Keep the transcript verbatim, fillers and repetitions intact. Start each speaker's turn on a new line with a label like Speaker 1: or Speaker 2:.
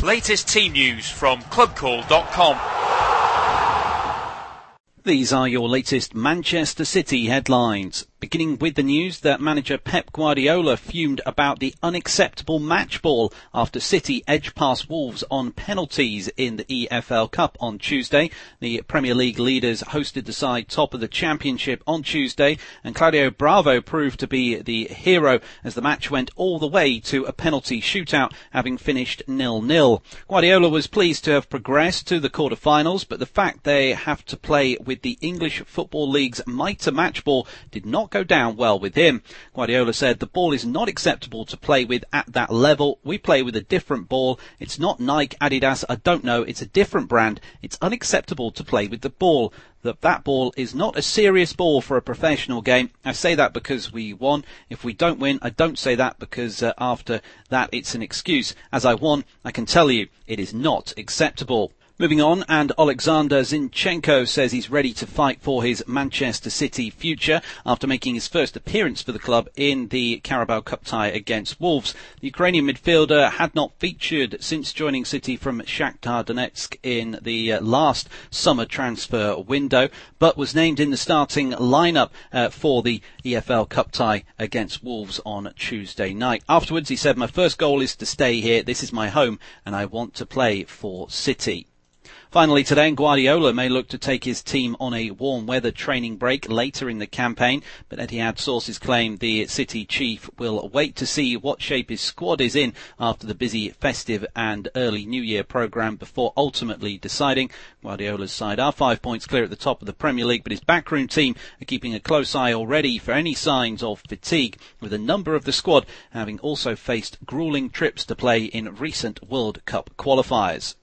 Speaker 1: Latest team news from club call dot com.
Speaker 2: These are your latest Manchester City headlines. Beginning with the news that manager Pep Guardiola fumed about the unacceptable match ball after City edged past Wolves on penalties in the E F L Cup on Tuesday. The Premier League leaders hosted the side top of the Championship on Tuesday, and Claudio Bravo proved to be the hero as the match went all the way to a penalty shootout, having finished nil nil. Guardiola was pleased to have progressed to the quarter-finals, but the fact they have to play with the English Football League's mitre match ball did not go down well with him. Guardiola said, "The ball is not acceptable to play with at that level. We play with a different ball. It's not Nike, Adidas, I don't know. It's a different brand. It's unacceptable to play with the ball. That that ball is not a serious ball for a professional game. I say that because we won. If we don't win, I don't say that because uh, after that it's an excuse. As I won, I can tell you it is not acceptable." Moving on, and Alexander Zinchenko says he's ready to fight for his Manchester City future after making his first appearance for the club in the Carabao Cup tie against Wolves. The Ukrainian midfielder had not featured since joining City from Shakhtar Donetsk in the uh, last summer transfer window, but was named in the starting lineup uh, for the E F L Cup tie against Wolves on Tuesday night. Afterwards, he said, "My first goal is to stay here. This is my home, and I want to play for City." Finally today, Guardiola may look to take his team on a warm weather training break later in the campaign, but Etihad sources claim the City chief will wait to see what shape his squad is in after the busy festive and early New Year programme before ultimately deciding. Guardiola's side are five points clear at the top of the Premier League, but his backroom team are keeping a close eye already for any signs of fatigue, with a number of the squad having also faced gruelling trips to play in recent World Cup qualifiers.